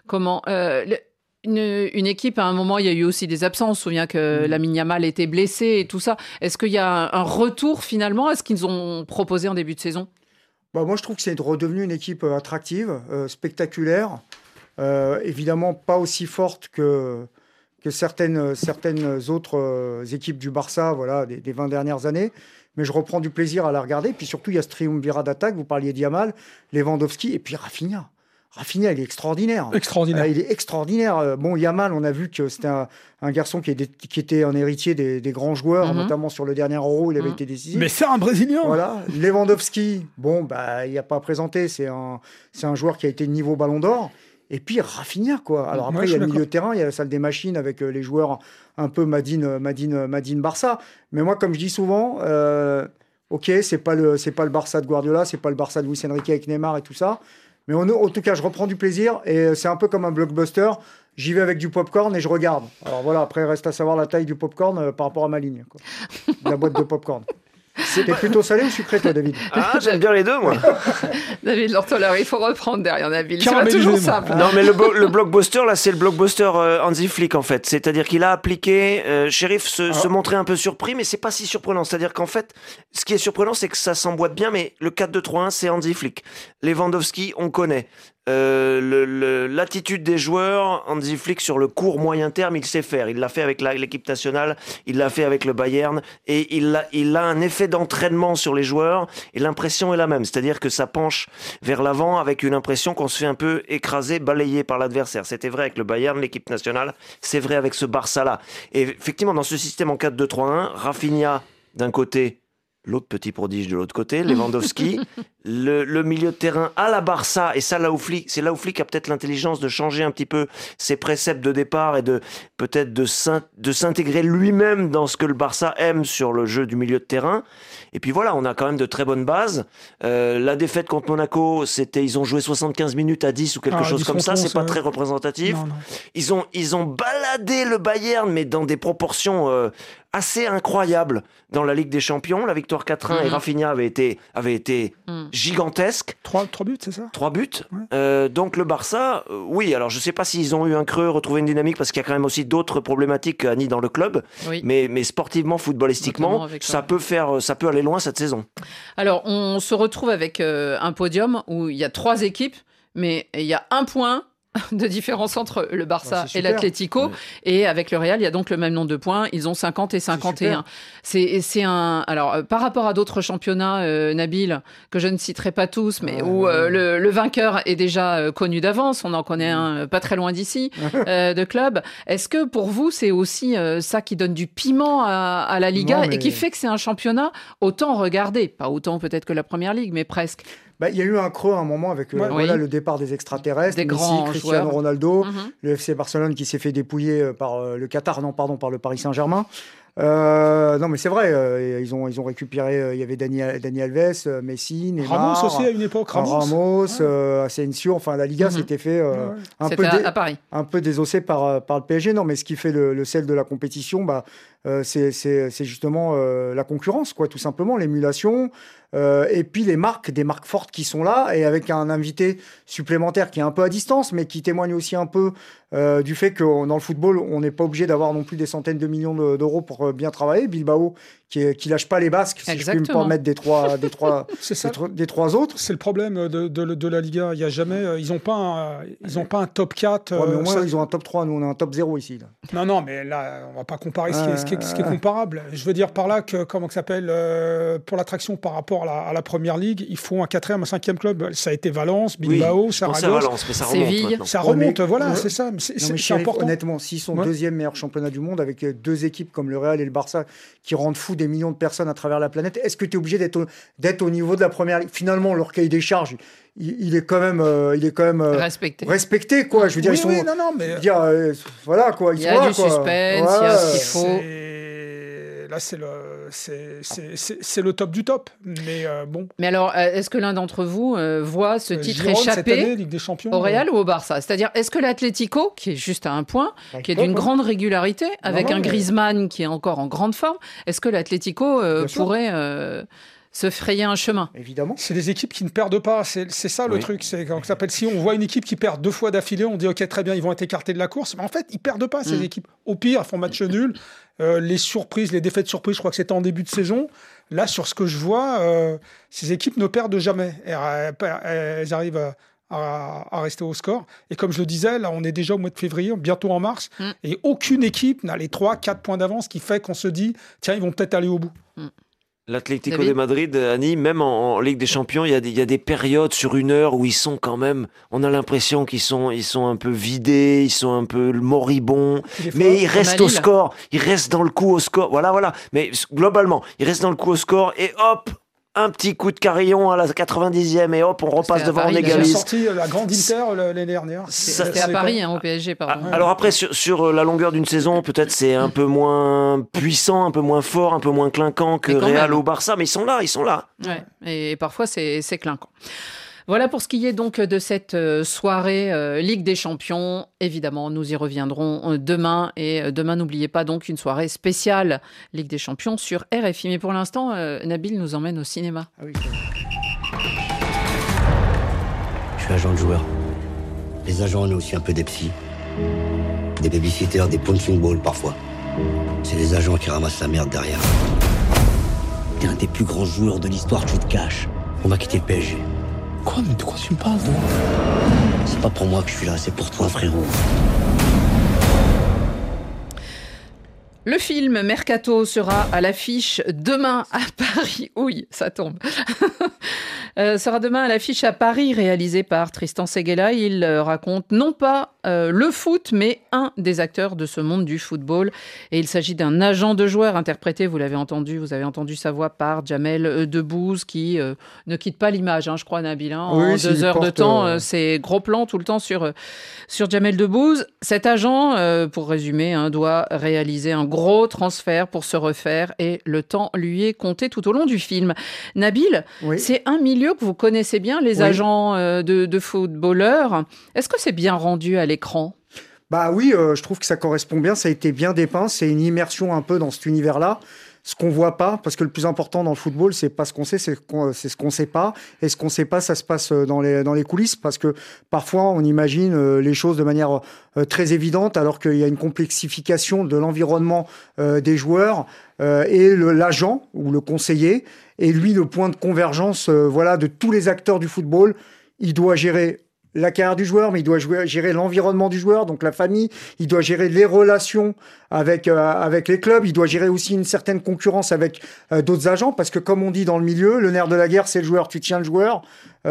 Une équipe, à un moment, il y a eu aussi des absences. On se souvient que Lamine Yamal était blessé et tout ça. Est-ce qu'il y a un retour, finalement, à ce qu'ils ont proposé en début de saison? Moi, je trouve que c'est redevenu une équipe attractive, spectaculaire. Évidemment, pas aussi forte que certaines autres équipes du Barça, voilà, des 20 dernières années. Mais je reprends du plaisir à la regarder. Puis surtout, il y a ce triumvirat d'attaque. Vous parliez d'Yamal, Lewandowski et puis Rafinha. Rafinha, il est extraordinaire. Il est extraordinaire. Bon, Yamal, on a vu que c'était un garçon qui était un héritier des grands joueurs, notamment sur le dernier Euro, il avait été décisif. Mais c'est un Brésilien. Voilà. Lewandowski, bon, il n'y a pas à présenter. C'est un joueur qui a été niveau Ballon d'Or. Et puis Rafinha, quoi. Alors après, il y a le milieu de terrain, il y a la salle des machines avec les joueurs un peu Madine Barça. Mais moi, comme je dis souvent, ok, c'est pas le Barça de Guardiola, c'est pas le Barça de Luis Enrique avec Neymar et tout ça. Mais en tout cas, je reprends du plaisir et c'est un peu comme un blockbuster. J'y vais avec du popcorn et je regarde. Alors voilà, après, reste à savoir la taille du popcorn par rapport à ma ligne, quoi. La boîte de popcorn. T'es plutôt salé ou sucré, toi, David? Ah, j'aime bien les deux, moi. David Lortoleur, il faut reprendre derrière Nabil. C'est pas toujours simple. Non, mais le blockbuster, là, c'est le blockbuster Hansi Flick, en fait. C'est-à-dire qu'il a appliqué... Sheriff se montrait un peu surpris, mais c'est pas si surprenant. C'est-à-dire qu'en fait, ce qui est surprenant, c'est que ça s'emboîte bien, mais le 4-2-3-1, c'est Hansi Flick. Lewandowski, on connaît. L'attitude des joueurs, Hansi Flick sur le court moyen terme, il sait faire. Il l'a fait avec l'équipe nationale, il l'a fait avec le Bayern, et il a un effet d'entraînement sur les joueurs, et l'impression est la même. C'est-à-dire que ça penche vers l'avant avec une impression qu'on se fait un peu écraser, balayé par l'adversaire. C'était vrai avec le Bayern, l'équipe nationale, c'est vrai avec ce Barça-là. Et effectivement, dans ce système en 4-2-3-1, Rafinha d'un côté, l'autre petit prodige de l'autre côté, Lewandowski, le milieu de terrain à la Barça, et ça, c'est là où Flick a peut-être l'intelligence de changer un petit peu ses préceptes de départ et peut-être de s'intégrer lui-même dans ce que le Barça aime sur le jeu du milieu de terrain. Et puis voilà, on a quand même de très bonnes bases. La défaite contre Monaco, ils ont joué 75 minutes à 10 ou quelque chose comme ça, c'est pas très représentatif. Non. Ils ont baladé le Bayern, mais dans des proportions assez incroyables dans la Ligue des Champions. La victoire 4-1 et Rafinha avait été gigantesque. 3 buts, c'est ça? 3 buts. Ouais. Donc le Barça, oui, alors je sais pas s'ils ont eu un creux, retrouvé une dynamique, parce qu'il y a quand même aussi d'autres problématiques, Annie, dans le club. Oui. Mais sportivement, footballistiquement, ça peut aller loin cette saison. Alors, on se retrouve avec un podium où il y a 3 équipes, mais il y a un point de différence entre le Barça et l'Atlético. Ouais. Et avec le Real, il y a donc le même nombre de points. Ils ont 50 et 51. Alors, par rapport à d'autres championnats, Nabil, que je ne citerai pas tous, mais où le vainqueur est déjà connu d'avance. On en connaît un pas très loin d'ici, de club. Est-ce que pour vous, c'est aussi ça qui donne du piment à la Liga et qui fait que c'est un championnat autant regardé? Pas autant peut-être que la Première Ligue, mais presque. Il y a eu un creux à un moment avec le départ des extraterrestres, Messi, Cristiano Ronaldo, le FC Barcelone qui s'est fait dépouiller par par le Paris Saint-Germain. Non, mais c'est vrai, ils ont récupéré, il y avait Dani Alves, Messi, Neymar. Ramos aussi à une époque, Asensio, enfin la Liga s'était fait un peu désossé par le PSG. Non, mais ce qui fait le sel de la compétition, c'est justement la concurrence, quoi, tout simplement, l'émulation. Et puis des marques fortes qui sont là, et avec un invité supplémentaire qui est un peu à distance, mais qui témoigne aussi un peu du fait que dans le football, on n'est pas obligé d'avoir non plus des centaines de millions d'euros pour bien travailler. Bilbao, qui lâche pas les Basques, si je puis me permettre des trois autres. C'est le problème de la Liga. Il y a jamais, ils ont pas un top 4. Mais au moins ils ont un top 3. Nous on a un top 0 ici. Là. Non, mais là on va pas comparer ce qui est comparable. Je veux dire par là que comment ça s'appelle pour l'attraction par rapport à la Première Ligue, il faut un 4e, un 5e club. Ça a été Valence, Bilbao, Saragosse, Séville. Ça remonte, voilà, c'est ça. C'est important. Honnêtement, s'ils sont deuxième meilleur championnat du monde avec 2 équipes comme le Real et le Barça qui rendent fou des millions de personnes à travers la planète, est-ce que tu es obligé d'être au niveau de la Première Ligue? Finalement, leur cahier des charges, il est quand même respecté, quoi. Je veux dire, voilà, quoi. Il y a du suspense, il y a ce qu'il faut. Là, c'est le top du top. Mais bon. Mais alors, est-ce que l'un d'entre vous voit ce titre échapper Ligue des Champions, au Real ou au Barça? C'est-à-dire, est-ce que l'Atlético, qui est juste à un point, qui est d'une grande régularité, avec un Griezmann qui est encore en grande forme, est-ce que l'Atlético pourrait se frayer un chemin? Évidemment. C'est des équipes qui ne perdent pas. C'est ça le truc. C'est quand ça s'appelle, si on voit une équipe qui perd 2 fois d'affilée, on dit ok, très bien, ils vont être écartés de la course. Mais en fait, ils perdent pas ces équipes. Au pire, ils font match nul. Les surprises, les défaites surprises, je crois que c'était en début de saison. Là, sur ce que je vois, ces équipes ne perdent jamais. Elles arrivent à rester au score. Et comme je le disais, là, on est déjà au mois de février, bientôt en mars, et aucune équipe n'a les 3-4 points d'avance qui fait qu'on se dit, tiens, ils vont peut-être aller au bout. L'Atlético de Madrid, Annie, même en Ligue des Champions, il y a des périodes sur une heure où ils sont quand même, on a l'impression qu'ils sont un peu vidés, ils sont un peu moribonds, mais ils restent au score, ils restent dans le coup au score, voilà. Mais globalement, ils restent dans le coup au score et hop, un petit coup de carillon à la 90e et hop, on repasse devant, on égalise. Ils ont sorti la grande Inter l'année dernière. C'était à Paris, au PSG, pardon. Alors après, sur la longueur d'une saison, peut-être c'est un peu moins puissant, un peu moins fort, un peu moins clinquant que Real ou Barça, mais ils sont là. Ouais, et parfois c'est clinquant. Voilà pour ce qui est donc de cette soirée Ligue des Champions. Évidemment, nous y reviendrons demain. Et demain, n'oubliez pas donc une soirée spéciale Ligue des Champions sur RFI. Mais pour l'instant, Nabil nous emmène au cinéma. Ah oui. Je suis agent de joueur. Les agents, on est aussi un peu des psys. Des babysitters, des punching balls parfois. C'est les agents qui ramassent la merde derrière. T'es un des plus grands joueurs de l'histoire, tu te caches. On va quitter le PSG. Quoi, mais de quoi tu me parles, toi ? C'est pas pour moi que je suis là, c'est pour toi, frérot. Le film Mercato sera à l'affiche demain à Paris. Oui, ça tombe. Sera demain à l'affiche à Paris, réalisé par Tristan Seguela. Il raconte non pas le foot, mais un des acteurs de ce monde du football. Et il s'agit d'un agent de joueur interprété, vous avez entendu sa voix par Jamel Debbouze, qui ne quitte pas l'image, je crois, Nabil. En 2 heures de temps, c'est gros plan tout le temps sur Jamel Debbouze. Cet agent, pour résumer, doit réaliser un gros transfert pour se refaire et le temps lui est compté tout au long du film. Nabil, c'est un milieu que vous connaissez bien, les agents de footballeurs. Est-ce que c'est bien rendu à l'écran ? Bah oui, je trouve que ça correspond bien, ça a été bien dépeint, c'est une immersion un peu dans cet univers-là. Ce qu'on voit pas, parce que le plus important dans le football, c'est pas ce qu'on sait, c'est ce qu'on sait pas. Et ce qu'on sait pas, ça se passe dans les coulisses, parce que parfois on imagine les choses de manière très évidente, alors qu'il y a une complexification de l'environnement des joueurs et l'agent ou le conseiller. Et lui, le point de convergence, de tous les acteurs du football, il doit gérer la carrière du joueur, mais il doit gérer l'environnement du joueur, donc la famille, il doit gérer les relations avec les clubs, il doit gérer aussi une certaine concurrence avec d'autres agents, parce que comme on dit dans le milieu, le nerf de la guerre, c'est le joueur, tu tiens le joueur,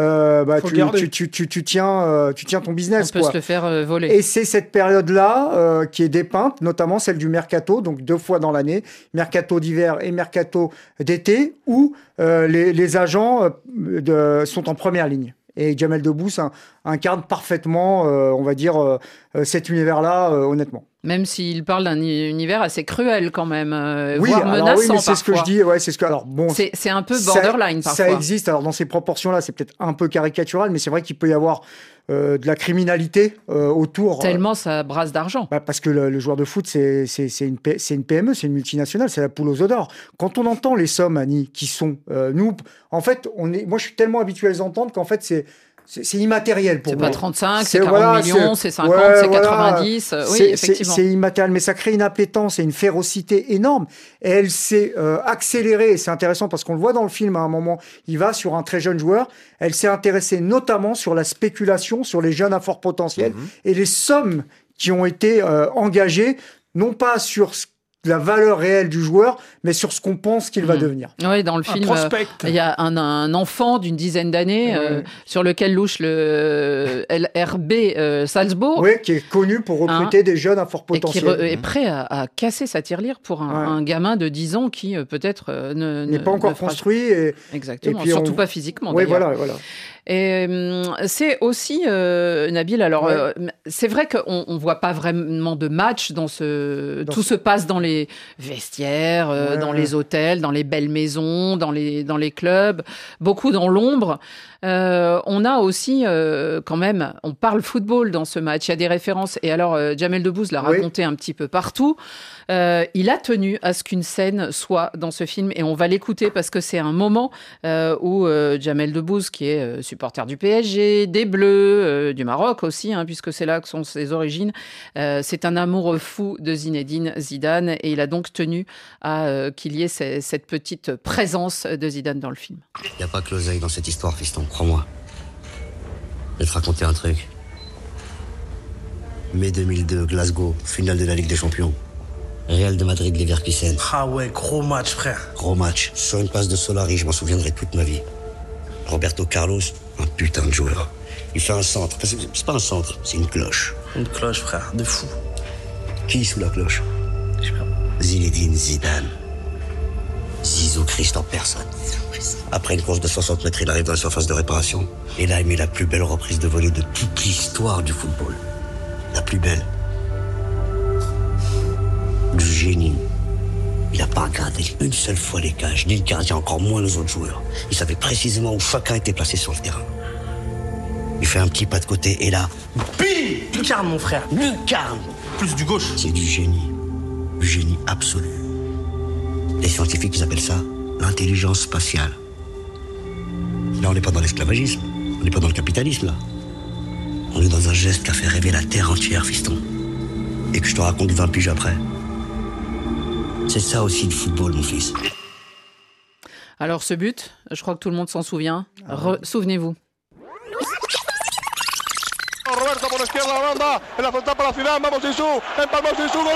tu tiens ton business. On peut se le faire voler. Et c'est cette période-là qui est dépeinte, notamment celle du mercato, donc 2 fois dans l'année, mercato d'hiver et mercato d'été, où les agents sont en première ligne. Et Jamel Debbouze incarne parfaitement, cet univers-là, honnêtement. Même s'il parle d'un univers assez cruel quand même, voire menaçant c'est ce que je dis. C'est un peu borderline parfois. Ça existe. Alors dans ces proportions-là, c'est peut-être un peu caricatural, mais c'est vrai qu'il peut y avoir de la criminalité autour. Tellement ça brasse d'argent. Parce que le joueur de foot, c'est une PME, c'est une multinationale, c'est la poule aux œufs d'or. Quand on entend les sommes, Annie, qui sont nous, en fait, moi je suis tellement habitué à les entendre qu'en fait c'est immatériel pour moi. C'est pas 35, c'est 40 millions, c'est 50, c'est 90. Oui, effectivement. C'est immatériel, mais ça crée une appétence et une férocité énorme. Et elle s'est accélérée, et c'est intéressant parce qu'on le voit dans le film, à un moment, il va sur un très jeune joueur. Elle s'est intéressée notamment sur la spéculation, sur les jeunes à fort potentiel, et les sommes qui ont été engagées, non pas sur la valeur réelle du joueur, mais sur ce qu'on pense qu'il va devenir. Oui, dans le film, il y a un enfant d'une dizaine d'années sur lequel louche le LRB Salzbourg. Oui, qui est connu pour recruter des jeunes à fort potentiel. Et qui est prêt à casser sa tirelire pour un gamin de 10 ans qui peut-être n'est pas encore construit. Exactement, et puis surtout pas physiquement. Oui, voilà. Et c'est aussi, Nabil, alors c'est vrai qu'on ne voit pas vraiment de match tout se passe dans les vestiaires, dans les hôtels, dans les belles maisons, dans les clubs, beaucoup dans l'ombre. On a aussi quand même, on parle football dans ce match, il y a des références, et alors Jamel Debbouze l'a raconté un petit peu partout. Il a tenu à ce qu'une scène soit dans ce film, et on va l'écouter parce que c'est un moment où Jamel Debbouze, qui est supporter du PSG, des Bleus, du Maroc aussi, puisque c'est là que sont ses origines, c'est un amoureux fou de Zinedine Zidane, et il a donc tenu à qu'il y ait cette petite présence de Zidane dans le film. Il n'y a pas que l'oseille dans cette histoire, fiston, crois-moi. Je vais te raconter un truc. Mai 2002, Glasgow, finale de la Ligue des Champions. Real de Madrid, Leverkusen. Ah ouais, gros match, frère. Gros match. Sur une passe de Solari, je m'en souviendrai toute ma vie. Roberto Carlos, un putain de joueur. Il fait un centre. C'est pas un centre, c'est une cloche. Une cloche, frère, de fou. Qui sous la cloche? Zinedine Zidane. Zizou Christ en personne. Après une course de 60 mètres, il arrive dans la surface de réparation. Et là, il met la plus belle reprise de volée de toute l'histoire du football. La plus belle. Du génie. Il n'a pas regardé une seule fois les cages, ni le gardien, encore moins les autres joueurs. Il savait précisément où chacun était placé sur le terrain. Il fait un petit pas de côté et là... Bim! Lucarne, mon frère. Lucarne. Plus du gauche. C'est du génie. Du génie absolu. Les scientifiques, ils appellent ça l'intelligence spatiale. Là, on n'est pas dans l'esclavagisme. On n'est pas dans le capitalisme, là. On est dans un geste qui a fait rêver la terre entière, fiston. Et que je te raconte 20 piges après. C'est ça aussi le football, mon fils. Alors ce but, je crois que tout le monde s'en souvient. Souvenez-vous. Roberto por la izquierda, la banda, en la frontal para Zidane, vamos Zizou, empalmó Zizou, gol,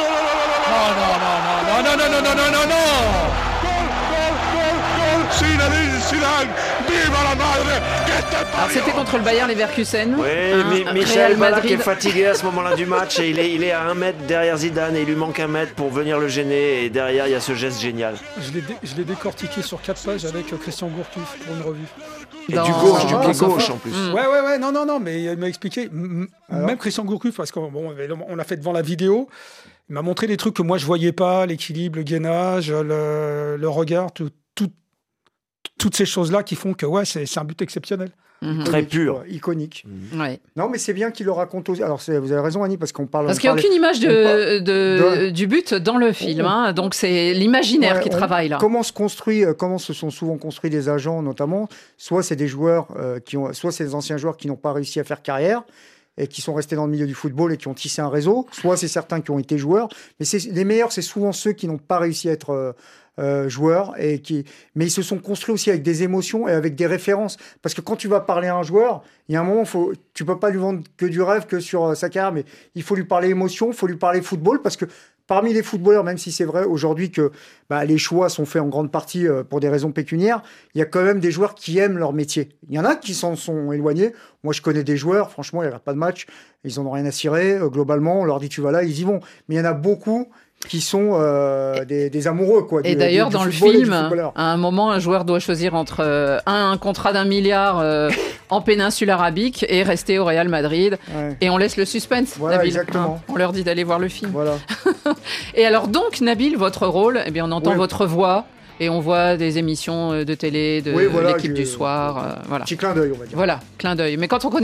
Zinedine Zidane, viva la madre. Alors c'était contre le Bayern Leverkusen. Oui, Michel Ballack est fatigué à ce moment-là du match et il est à 1 mètre derrière Zidane et il lui manque 1 mètre pour venir le gêner et derrière il y a ce geste génial. Je l'ai décortiqué sur 4 pages avec Christian Gourcuff pour une revue. Et du pied gauche en plus. Ouais, non, mais il m'a expliqué, même Christian Gourcuff, parce qu'on l'a fait devant la vidéo, il m'a montré des trucs que moi je voyais pas, l'équilibre, le gainage, le regard, toutes ces choses-là qui font que c'est un but exceptionnel. Très pur. Iconique. Ouais. Non, mais c'est bien qu'il le raconte aussi. Alors, vous avez raison, Annie, parce qu'on parle... Parce qu'il n'y a aucune image du but dans le film. Donc, c'est l'imaginaire qui travaille là. Comment se sont souvent construits des agents, notamment. Soit c'est des joueurs soit c'est des anciens joueurs qui n'ont pas réussi à faire carrière et qui sont restés dans le milieu du football et qui ont tissé un réseau. Soit c'est certains qui ont été joueurs. Mais les meilleurs, c'est souvent ceux qui n'ont pas réussi à être... joueurs mais ils se sont construits aussi avec des émotions et avec des références, parce que quand tu vas parler à un joueur, il y a un moment tu peux pas lui vendre que du rêve, que sur sa carrière, mais il faut lui parler émotion, il faut lui parler football, parce que parmi les footballeurs, même si c'est vrai aujourd'hui que les choix sont faits en grande partie pour des raisons pécuniaires, il y a quand même des joueurs qui aiment leur métier. Il y en a qui s'en sont éloignés. Moi, je connais des joueurs, franchement, ils regardent pas de match, ils en ont rien à cirer. Globalement, on leur dit tu vas là, ils y vont. Mais il y en a beaucoup qui sont des amoureux, quoi. Et d'ailleurs, dans le film, à un moment, un joueur doit choisir entre un contrat d'1 milliard en péninsule arabique et rester au Real Madrid. Ouais. Et on laisse le suspense, voilà, Nabil. Exactement. On leur dit d'aller voir le film. Voilà. Et alors donc, Nabil, votre rôle, on entend votre voix et on voit des émissions de télé, de l'équipe du soir. Voilà. Petit clin d'œil, on va dire. Voilà, clin d'œil. Mais quand on connaît